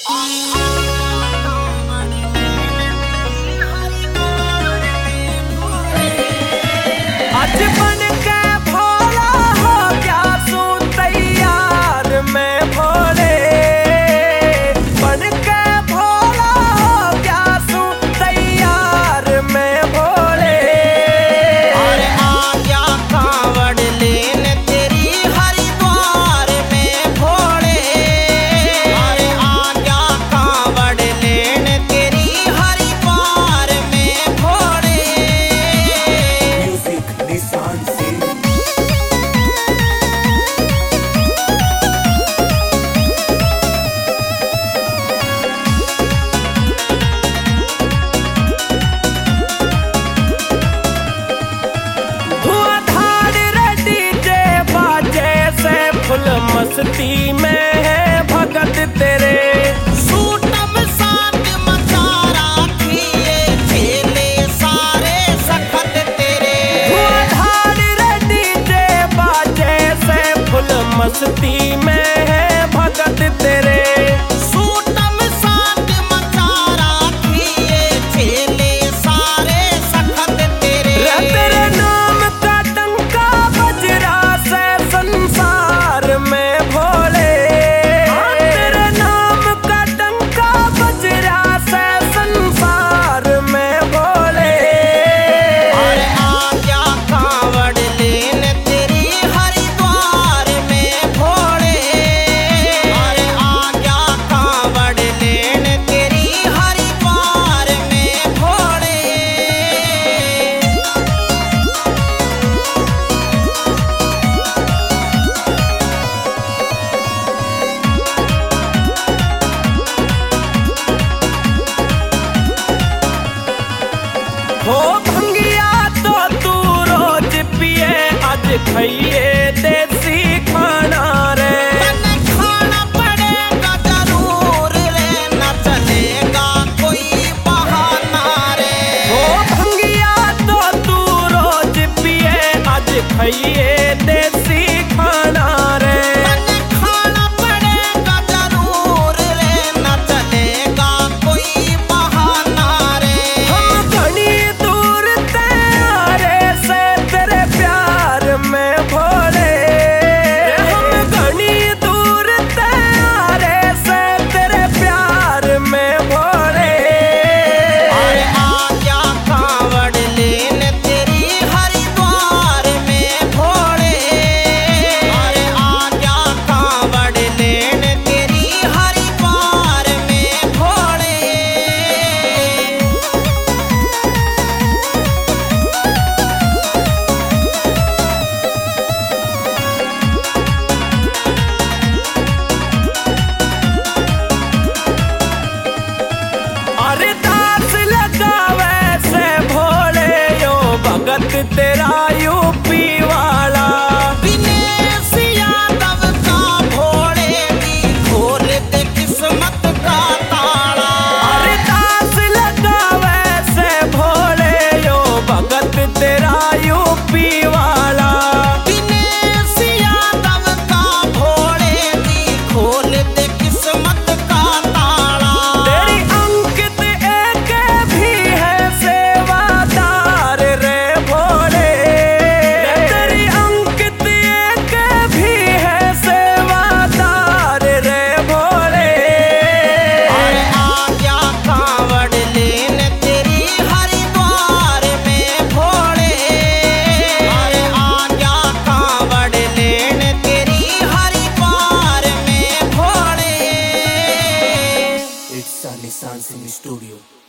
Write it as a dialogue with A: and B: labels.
A: आज बन के भोला हो गया सू तैयार में भोले, बन के भोला हो गया सू तैयार में भोले।
B: अरे आ गया कांवड़ लेन तेरी हरिद्वार में भोले। अरे आ गया कांवड़ लेन तेरी हरिद्वार में भोले।
C: म्यूजिक निशान से
A: धुआंधार रे डीजे बाजे से फुल मस्ती में है भगत तेरे।
B: सूटम साथ मचा राखिए झेले सारे सखत तेरे।
A: धुआंधार रे डीजे बाजे से फुल मस्ती में है भगत तेरे।
B: सूटम साथ मचा राखिए झेले सारे सखत तेरे।
A: रे तेरे नाम का डंका बज रहा से संसार में भोले। हाँ, तेरे नाम का डंका बज रहा से संसार में भोले।
B: अरे आ गया कांवड़ लेन तेरी हरिद्वार में भोले। अरे आ गया कांवड़ लेन तेरी हरिद्वार में भोले।
A: हो भंगिया तो तू रोज पिए, आज खाइए देसी खाना रे।
B: तन्ने खाना पड़ेगा जरूर रे, न चलेगा कोई बहाना रे।
A: हो भंगिया तो तू रोज पिए, आज खाइए देसी खाना रे।
B: तन्ने खाना पड़ेगा जरूर रे, न चलेगा कोई बहाना रे।
A: हम घनी दूर तेरे से तेरे प्यार में भोले। हम घनी दूर तेरे से तेरे प्यार में भोले।
B: अरे आ गया कांवड़ लेन तेरी हरिद्वार में भोले। अरे आ गया कांवड़ लेन तेरी हरिद्वार में भोले।
A: अरे दास लगावे से भोले यो भगत तेरा यूपी वाला।
B: दिनेश यादव का भोले दी खोल दे किस्मत का ताला।
A: अरे दास लगावे से भोले यो भगत तेरा यूपी वाला।
B: दिनेश यादव का भोले दी खोल दे किस्मत का ताला।
A: तेरी अंकित एक भी है सेवादार रे भोले। तेरी अंकित एक भी है सेवादार रे भोले।
B: अरे आ गया कांवड़ लेन तेरी हरिद्वार में भोले। अरे आ गया कांवड़ लेन तेरी हरिद्वार में भोले।
C: इट्स निशान सिंह स्टूडियो।